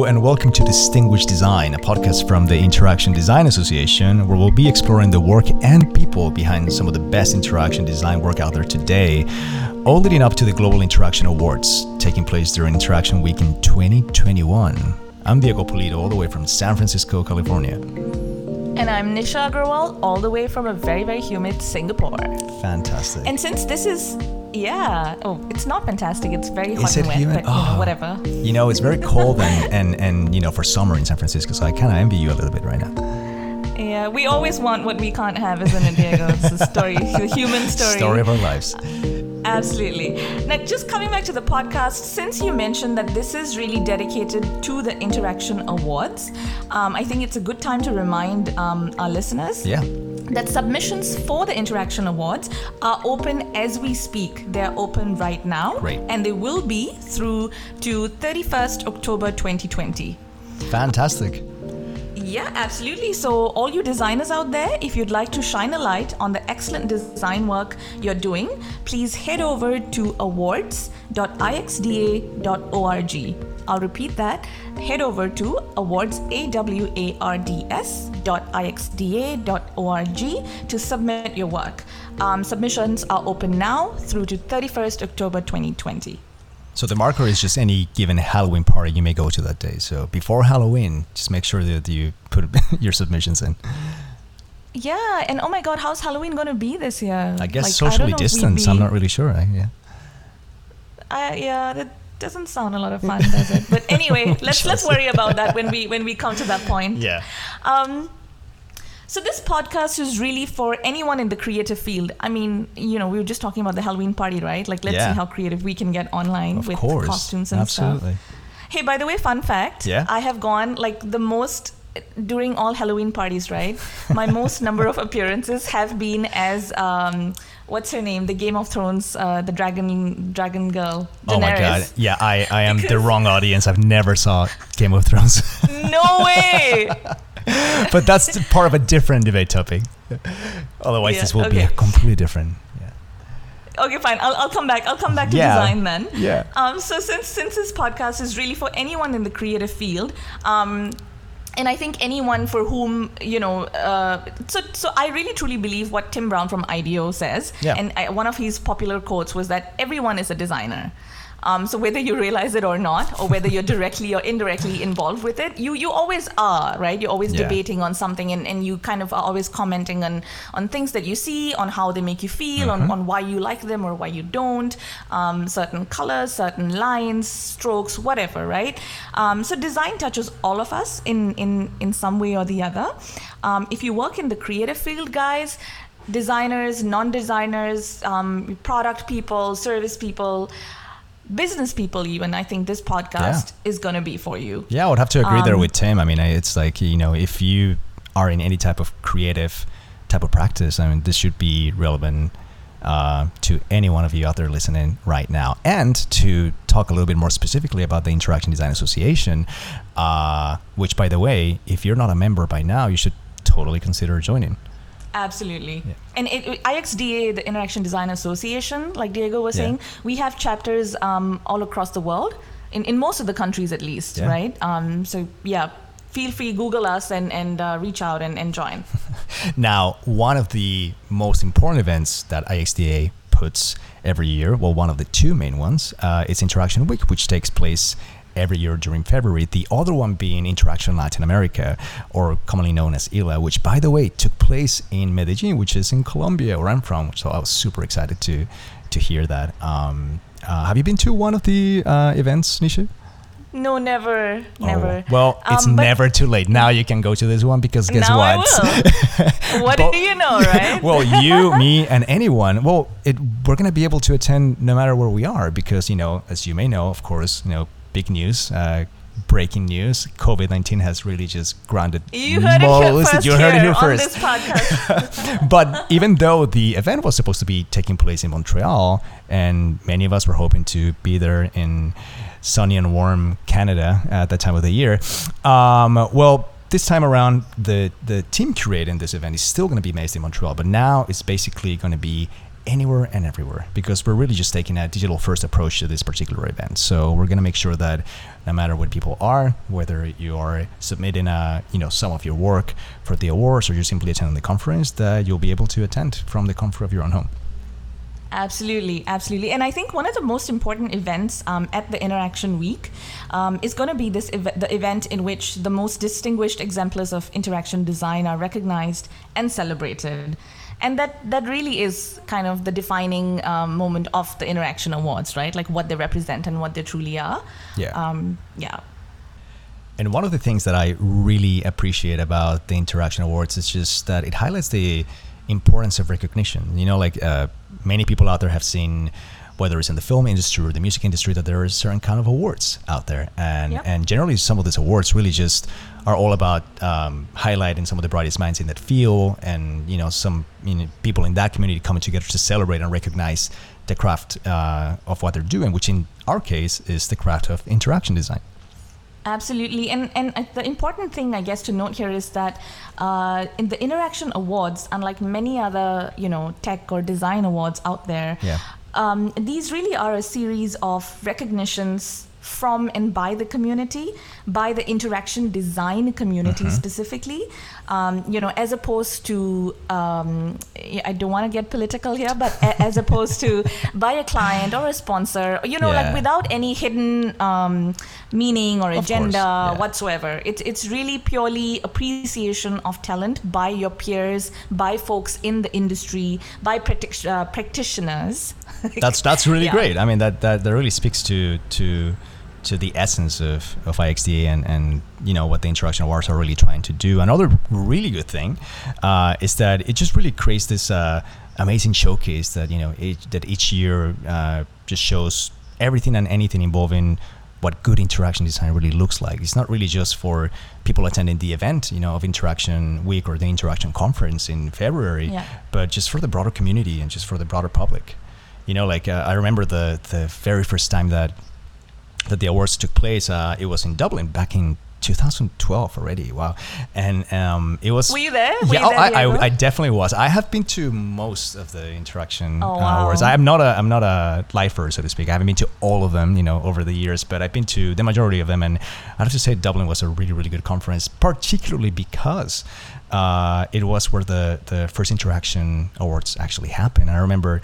and welcome to Distinguished Design, a podcast from the Interaction Design Association, where we'll be exploring the work and people behind some of the best interaction design work out there today, all leading up to the Global Interaction Awards, taking place during Interaction Week in 2021. I'm Diego Pulido, all the way from San Francisco, California. And I'm Nisha Agarwal, all the way from a very, very humid Singapore. Fantastic. And since this is, it's not fantastic. It's very hot Is it and wet, humid? but whatever. You know, it's very cold and for summer in San Francisco, so I kind of envy you a little bit right now. Yeah, we always want what we can't have, isn't it, Diego? It's the story, the human story. Story of our lives. Absolutely. Now, just coming back to the podcast, since you mentioned that this is really dedicated to the Interaction Awards, I think it's a good time to remind our listeners that submissions for the Interaction Awards are open as we speak. They're open right now. Great. And they will be through to 31st October 2020. Fantastic. Yeah, absolutely. So all you designers out there, if you'd like to shine a light on the excellent design work you're doing, please head over to awards.ixda.org. I'll repeat that. Head over to awards.ixda.org to submit your work. Submissions are open now through to 31st October 2020. So the marker is just any given Halloween party you may go to that day. So before Halloween, just make sure that you put your submissions in. Yeah, and oh my God, how's Halloween going to be this year? I guess socially distanced. I'm not really sure. That doesn't sound a lot of fun, does it? But anyway, let's worry about that when we come to that point. Yeah. So this podcast is really for anyone in the creative field. I mean, we were just talking about the Halloween party, right? Like, let's see how creative we can get online with costumes and stuff. Hey, by the way, fun fact. I have gone the most during all Halloween parties, right? My most number of appearances have been as what's her name? The Game of Thrones, the dragon girl, Daenerys. Oh my God! Yeah, I am the wrong audience. I've never saw Game of Thrones. No way. But that's part of a different debate topic. Otherwise, this will be completely different. Yeah. Okay, fine. I'll come back. I'll come back to design then. Yeah. So since this podcast is really for anyone in the creative field, and I think anyone for whom so I really truly believe what Tim Brown from IDEO says. Yeah. And one of his popular quotes was that everyone is a designer. So whether you realize it or not, or whether you're directly or indirectly involved with it, you always are, right? You're always debating on something and you kind of are always commenting on things that you see, on how they make you feel, on why you like them or why you don't, certain colors, certain lines, strokes, whatever, right? So design touches all of us in some way or the other. If you work in the creative field, guys, designers, non-designers, product people, service people, business people even, I think this podcast is going to be for you. Yeah, I would have to agree there with Tim. I mean, it's like, if you are in any type of creative type of practice, I mean, this should be relevant to any one of you out there listening right now. And to talk a little bit more specifically about the Interaction Design Association, which, by the way, if you're not a member by now, you should totally consider joining. Absolutely. Yeah. And IXDA, the Interaction Design Association, like Diego was saying, we have chapters all across the world, in most of the countries at least, right? Feel free, Google us and reach out and join. Now, one of the most important events that IXDA puts every year, well, one of the two main ones, is Interaction Week, which takes place every year during February. The other one being Interaction Latin America, or commonly known as ILA, which, by the way, took place in Medellin, which is in Colombia, where I'm from. So I was super excited to hear that. Have you been to one of the events, Nisha? No, never. Well, it's never too late. Now you can go to this one because guess now what? I will. What do you know, right? Well, you, me, and anyone. Well, we're going to be able to attend no matter where we are because, as you may know, of course, big news, breaking news. COVID-19 has really just grounded You heard it here first on this podcast. But even though the event was supposed to be taking place in Montreal, and many of us were hoping to be there in sunny and warm Canada at that time of the year, this time around, the team curating this event is still going to be based in Montreal, but now it's basically going to be anywhere and everywhere, because we're really just taking a digital first approach to this particular event. So we're going to make sure that no matter what people are, whether you are submitting some of your work for the awards or you're simply attending the conference, that you'll be able to attend from the comfort of your own home. Absolutely. And I think one of the most important events at the Interaction Week is going to be the event in which the most distinguished exemplars of interaction design are recognized and celebrated. And that really is kind of the defining moment of the Interaction Awards, right? Like what they represent and what they truly are. Yeah. And one of the things that I really appreciate about the Interaction Awards is just that it highlights the importance of recognition. Many people out there have seen, whether it's in the film industry or the music industry, that there are certain kind of awards out there, and generally some of these awards really just are all about highlighting some of the brightest minds in that field, and some people in that community coming together to celebrate and recognize the craft of what they're doing, which in our case is the craft of interaction design. Absolutely. And the important thing, I guess, to note here is that in the Interaction Awards, unlike many other, tech or design awards out there, these really are a series of recognitions from and by the community, by the interaction design community specifically, as opposed to, I don't want to get political here, but as opposed to by a client or a sponsor, like without any hidden meaning or agenda whatsoever. It's really purely appreciation of talent by your peers, by folks in the industry, by practitioners. That's really great. I mean, that really speaks to the essence of IXDA and what the Interaction Awards are really trying to do. Another really good thing is that it just really creates this amazing showcase that that each year just shows everything and anything involving what good interaction design really looks like. It's not really just for people attending the event, of Interaction Week or the Interaction Conference in February, but just for the broader community and just for the broader public. I remember the very first time that the awards took place, it was in Dublin back in 2012 already. Wow. And it was... Were you there? I definitely was. I have been to most of the Interaction awards. I'm not a lifer, so to speak. I haven't been to all of them, over the years, but I've been to the majority of them. And I have to say Dublin was a really, really good conference, particularly because it was where the first Interaction Awards actually happened. And I remember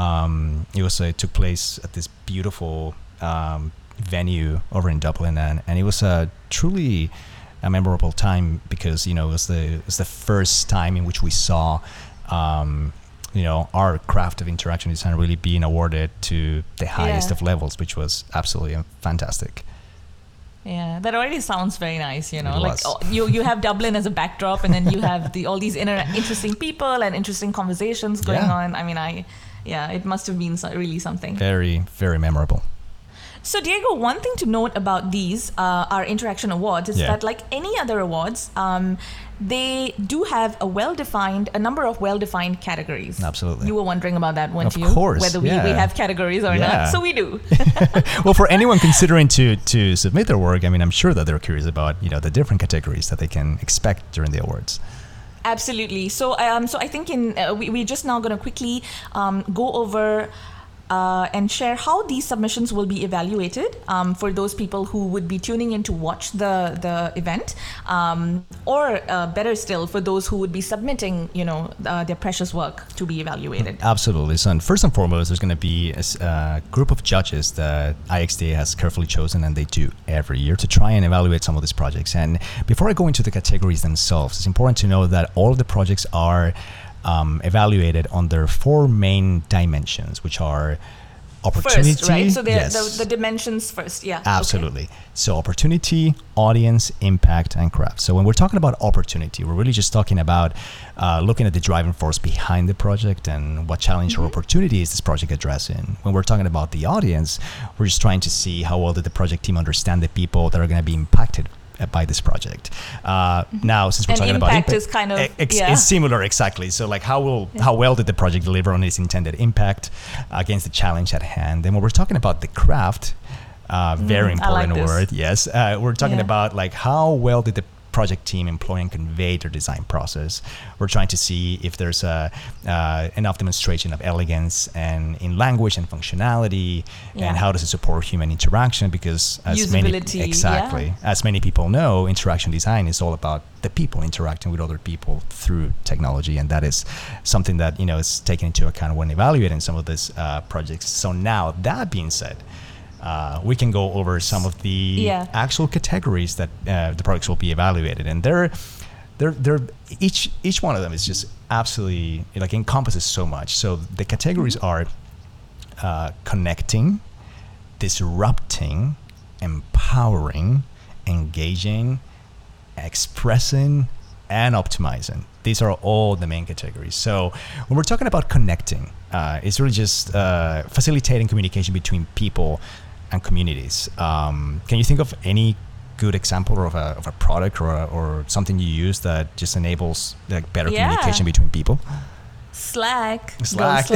it took place at this beautiful venue over in Dublin, and it was truly a memorable time because it was the first time in which we saw our craft of interaction design really being awarded to the highest of levels, which was absolutely fantastic. Yeah, that already sounds very nice, you have Dublin as a backdrop, and then you have all these interesting people and interesting conversations going on. I mean, it must have been really something. Very, very memorable. So, Diego, one thing to note about these, our Interaction Awards, is that like any other awards, they do have a number of well-defined categories. Absolutely. You were wondering about that, weren't you? Of course. Whether we have categories or not. So we do. Well, for anyone considering to submit their work, I mean, I'm sure that they're curious about, the different categories that they can expect during the awards. Absolutely. So, I think we're just now going to quickly go over and share how these submissions will be evaluated for those people who would be tuning in to watch the event, or better still, for those who would be submitting, their precious work to be evaluated. Absolutely. So, first and foremost, there's going to be a group of judges that IXDA has carefully chosen, and they do every year, to try and evaluate some of these projects. And before I go into the categories themselves, it's important to know that all of the projects are evaluated on their four main dimensions, which are opportunity. First, right? So the dimensions first, yeah. Absolutely. Okay. So opportunity, audience, impact, and craft. So when we're talking about opportunity, we're really just talking about looking at the driving force behind the project and what challenge or opportunity is this project addressing. When we're talking about the audience, we're just trying to see how well did the project team understand the people that are going to be impacted by this project. Now, since we're talking about impact, is kind of it's similar, exactly. So, like, how well did the project deliver on its intended impact against the challenge at hand? And when we're talking about the craft, very important word. Yes, we're talking about like how well did the project team employ and convey their design process. We're trying to see if there's enough demonstration of elegance and in language and functionality, and how does it support human interaction, because as many people know, interaction design is all about the people interacting with other people through technology, and that is something that is taken into account when evaluating some of these projects. So now, that being said, we can go over some of the actual categories that the products will be evaluated, and they're each one of them is just absolutely encompasses so much. So the categories are connecting, disrupting, empowering, engaging, expressing, and optimizing. These are all the main categories. So when we're talking about connecting, it's really just facilitating communication between people and communities. Can you think of any good example of a product or something you use that just enables better communication between people? Slack. Go Slack.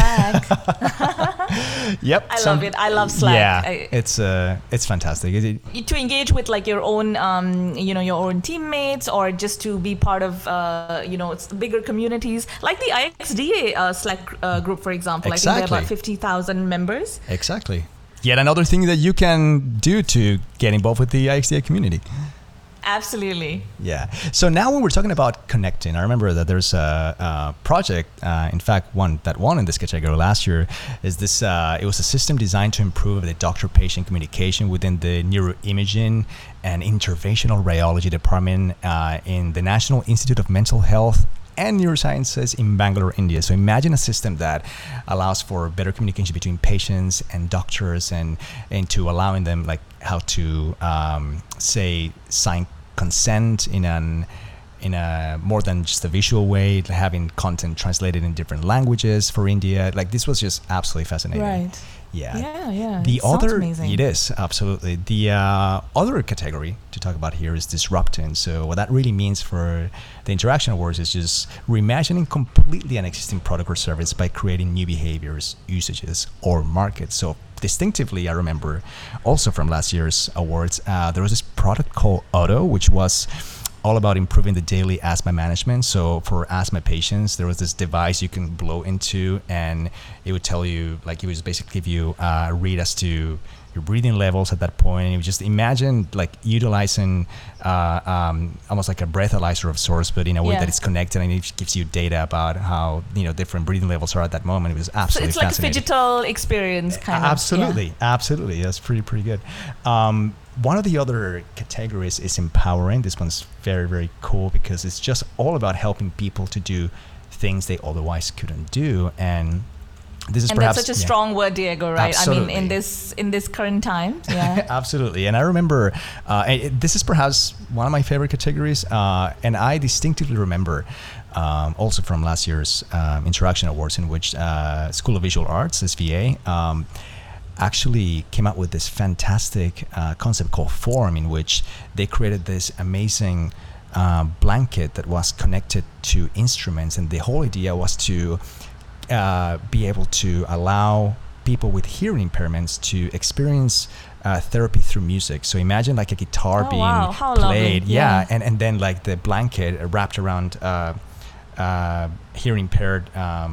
Yep. I love it. I love Slack. Yeah, it's fantastic. To engage with your own your own teammates, or just to be part of bigger communities, like the IXDA Slack group, for example. Exactly. I think there are about 50,000 members. Exactly. Yet another thing that you can do to get involved with the IXDA community. Absolutely. Yeah. So now when we're talking about connecting, I remember that there's a project, in fact, one that won in this category last year, is this, it was a system designed to improve the doctor-patient communication within the neuroimaging and interventional radiology department in the National Institute of Mental Health and Neurosciences in Bangalore, India. So imagine a system that allows for better communication between patients and doctors, and to allowing them how to sign consent in a more than just a visual way, having content translated in different languages for India. This was just absolutely fascinating. Right. Yeah. The other, amazing. It is, absolutely. The other category to talk about here is disrupting. So what that really means for the Interaction Awards is just reimagining completely an existing product or service by creating new behaviors, usages, or markets. So distinctively, I remember also from last year's awards, there was this product called Otto, which was all about improving the daily asthma management. So for asthma patients, there was this device you can blow into, and it would tell you, it would basically give you a read as to your breathing levels at that point. And you just imagine utilizing almost like a breathalyzer of sorts, but in a way that it's connected, and it gives you data about how different breathing levels are at that moment. It was absolutely fascinating. So it's like a digital experience kind of. Absolutely. That's pretty good. One of the other categories is empowering. This one's very, very cool because it's just all about helping people to do things they otherwise couldn't do. And this is perhaps that's such a strong word, Diego, right? Absolutely. I mean, in this current time, absolutely. And I remember this is perhaps one of my favorite categories, and I distinctively remember also from last year's Interaction Awards, in which School of Visual Arts, SVA, actually came out with this fantastic concept called Form, in which they created this amazing blanket that was connected to instruments, and the whole idea was to be able to allow people with hearing impairments to experience therapy through music. So imagine a guitar being played, and then the blanket wrapped around hearing impaired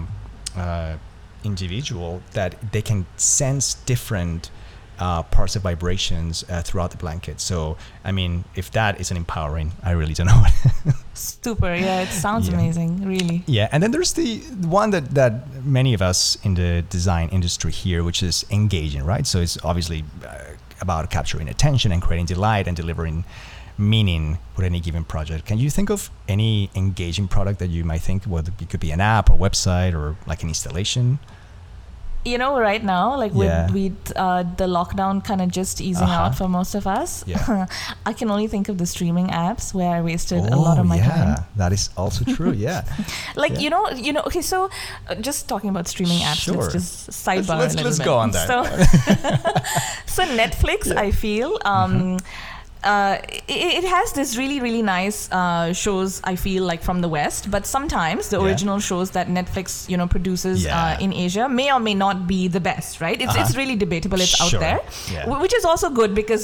individual, that they can sense different parts of vibrations throughout the blanket. So, I mean, if that isn't empowering, I really don't know what. Super, it sounds amazing, really. Yeah, and then there's the one that many of us in the design industry hear, which is engaging, right? So it's obviously about capturing attention and creating delight and delivering meaning with any given project. Can you think of any engaging product that you might think, whether it could be an app or website or an installation? Right now, with the lockdown kind of just easing out for most of us, I can only think of the streaming apps where I wasted a lot of my time. That is also true. Okay, so just talking about streaming apps, let's just sidebar a little bit. Let's go on that. So Netflix, I feel, it has this really nice shows, I feel like, from the West, but sometimes the original shows that Netflix produces in Asia may or may not be the best, right? It's really debatable. It's out there, which is also good because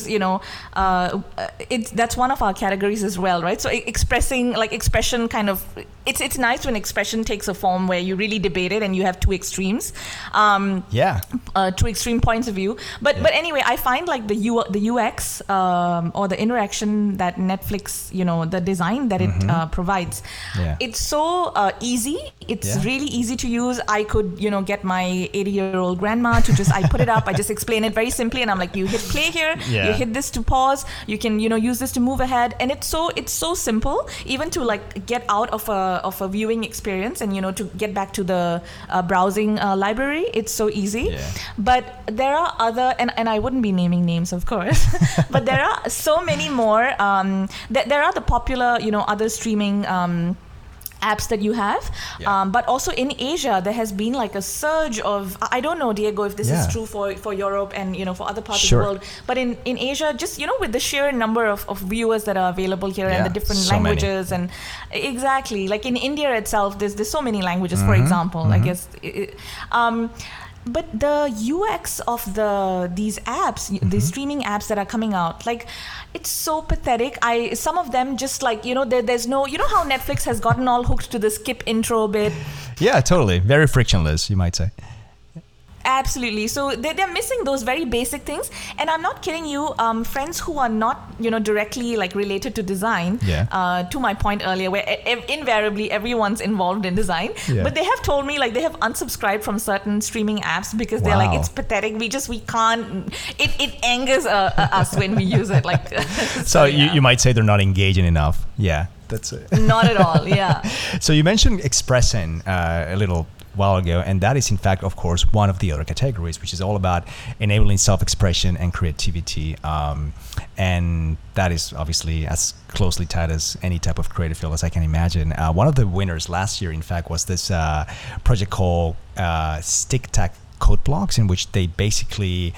that's one of our categories as well, right? So expression kind of, it's nice when expression takes a form where you really debate it and you have two extremes, two extreme points of view. But anyway, I find like the UX or the interaction that Netflix, the design that it provides, it's so easy. It's really easy to use. I could, get my 80-year-old grandma to just, I put it up, I just explain it very simply, and I'm like, you hit play here, you hit this to pause, you can, use this to move ahead, and it's so simple, even to like get out of a viewing experience and to get back to the browsing library. It's so easy. But there are other, and I wouldn't be naming names, of course, but there are so many more. There are the popular, other streaming apps that you have, but also in Asia there has been like a surge of, I don't know, Diego, if this is true for Europe and for other parts of the world, but in Asia, just with the sheer number of viewers that are available here and the different languages many. And exactly, like in India itself, there's so many languages, for example, I guess. But the UX of these apps, the streaming apps that are coming out, like, it's so pathetic. Some of them just like, there's no, how Netflix has gotten all hooked to the skip intro bit. Yeah, totally. Very frictionless, you might say. Absolutely. So they're missing those very basic things. And I'm not kidding you, friends who are not, directly like related to design, to my point earlier, where invariably everyone's involved in design, but they have told me like they have unsubscribed from certain streaming apps because they're like, it's pathetic. We can't, it angers us when we use it. Like, so you might say they're not engaging enough. Yeah, that's it. Not at all. Yeah. So you mentioned expressing a little while ago, and that is in fact, of course, one of the other categories, which is all about enabling self-expression and creativity, and that is obviously as closely tied as any type of creative field as I can imagine. One of the winners last year, in fact, was this project called Stick Tack Code Blocks, in which they basically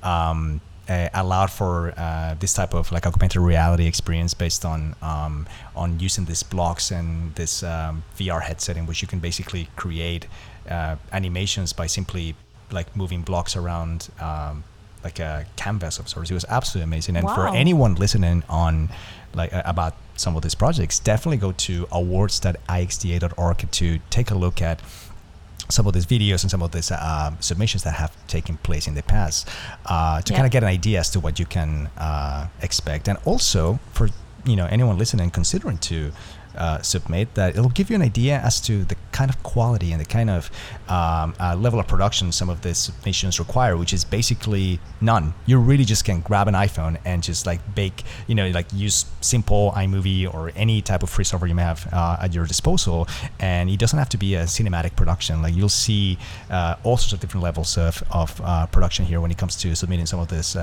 allowed for this type of like augmented reality experience based on using these blocks and this VR headset, in which you can basically create animations by simply like moving blocks around like a canvas of sorts. It was absolutely amazing. And for anyone listening on like about some of these projects, definitely go to awards.ixda.org to take a look at some of these videos and some of these submissions that have taken place in the past, to kind of get an idea as to what you can expect, and also for anyone listening considering to submit, that it'll give you an idea as to the kind of quality and the kind of level of production some of these submissions require, which is basically none. You really just can grab an iPhone and just like bake, like use simple iMovie or any type of free software you may have at your disposal, and it doesn't have to be a cinematic production. Like, you'll see all sorts of different levels of production here when it comes to submitting some of this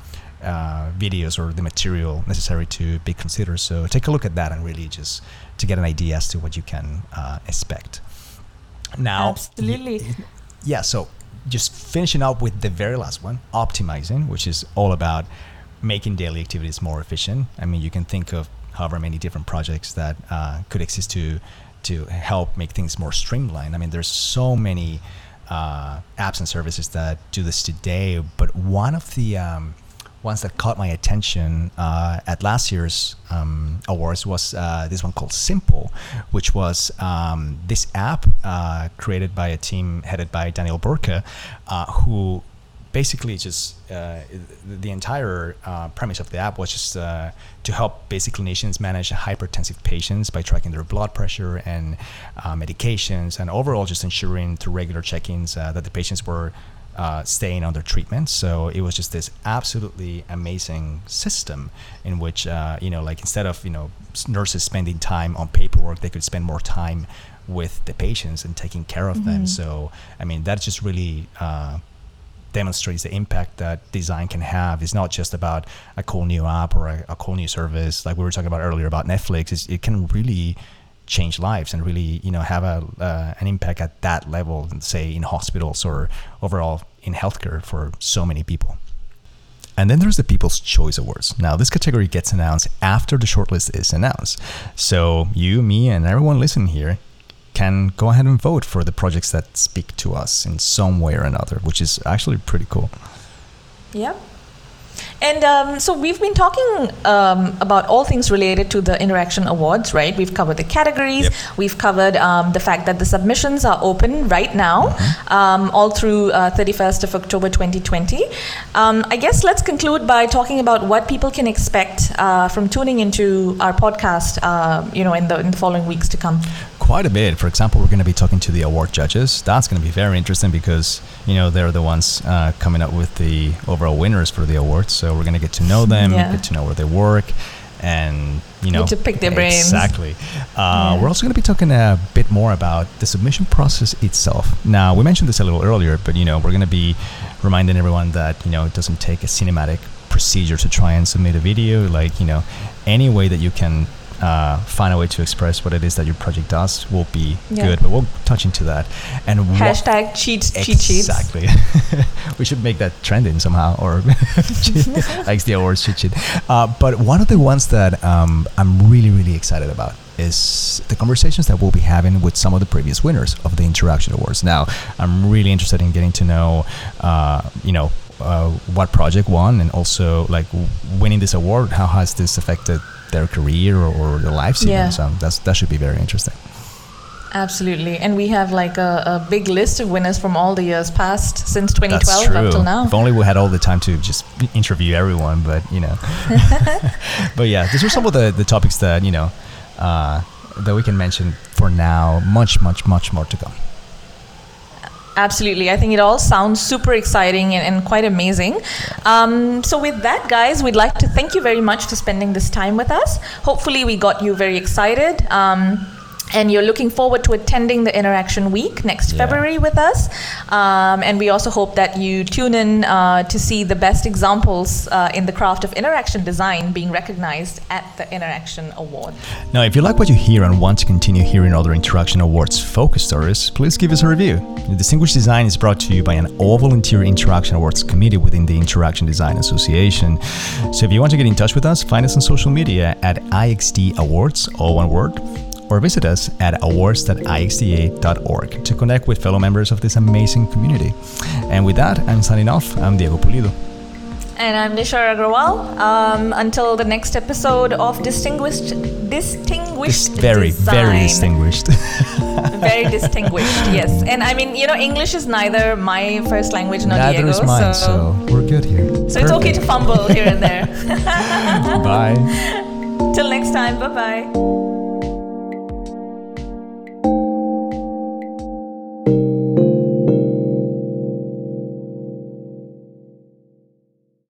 videos or the material necessary to be considered. So take a look at that and really just to get an idea as to what you can expect. Now, absolutely. So just finishing up with the very last one, optimizing, which is all about making daily activities more efficient. I mean, you can think of however many different projects that could exist to help make things more streamlined. I mean, there's so many apps and services that do this today, but one of the ones that caught my attention at last year's awards was this one called Simple, which was this app created by a team headed by Daniel Burka, who basically just the entire premise of the app was just to help basic clinicians manage hypertensive patients by tracking their blood pressure and medications, and overall just ensuring through regular check-ins that the patients were staying on their treatment. So it was just this absolutely amazing system in which like instead of nurses spending time on paperwork, they could spend more time with the patients and taking care of them. So I mean, that just really demonstrates the impact that design can have. It's not just about a cool new app or a cool new service like we were talking about earlier about Netflix. It can really change lives and really have an impact at that level, say in hospitals or overall in healthcare for so many people. And then there's the People's Choice Awards. Now, this category gets announced after the shortlist is announced. So you, me, and everyone listening here can go ahead and vote for the projects that speak to us in some way or another, which is actually pretty cool. Yeah. And so we've been talking about all things related to the Interaction Awards, right? We've covered the categories. Yep. We've covered the fact that the submissions are open right now, all through 31st of October 2020. I guess let's conclude by talking about what people can expect from tuning into our podcast, in the following weeks to come. Quite a bit. For example, we're going to be talking to the award judges. That's going to be very interesting because, they're the ones coming up with the overall winners for the awards. So we're going to get to know them, get to know where they work, and, Need to pick their brains. Exactly. We're also going to be talking a bit more about the submission process itself. Now, we mentioned this a little earlier, but, we're going to be reminding everyone that, it doesn't take a cinematic procedure to try and submit a video. Like, any way that you can find a way to express what it is that your project does will be good, but we'll touch into that. And hashtag cheat sheets. Exactly. We should make that trending somehow, or the awards cheat sheet. But one of the ones that I'm really, really excited about is the conversations that we'll be having with some of the previous winners of the Interaction Awards. Now, I'm really interested in getting to know, what project won, and also like winning this award. How has this affected their career or their lives? So that should be very interesting. Absolutely. And we have like a big list of winners from all the years past since 2012 That's true. up till now. If only we had all the time to just interview everyone, but but yeah, these are some of the topics that that we can mention for now. Much more to come. Absolutely. I think it all sounds super exciting and quite amazing. So with that, guys, we'd like to thank you very much for spending this time with us. Hopefully we got you very excited. And you're looking forward to attending the Interaction Week next February with us. And we also hope that you tune in to see the best examples in the craft of interaction design being recognized at the Interaction Award. Now, if you like what you hear and want to continue hearing other Interaction Awards focus stories, please give us a review. The Distinguished Design is brought to you by an all-volunteer Interaction Awards committee within the Interaction Design Association. So if you want to get in touch with us, find us on social media at IXD Awards, all one word, or visit us at awards.ixda.org to connect with fellow members of this amazing community. And with that, I'm signing off. I'm Diego Pulido. And I'm Nishar Agrawal. Until the next episode of Distinguished Very, Design. very distinguished. Very distinguished, yes. And I mean, English is neither my first language nor Neither Diego's. is mine, so we're good here. So Perfect. It's okay to fumble here and there. Bye. Till next time, bye-bye.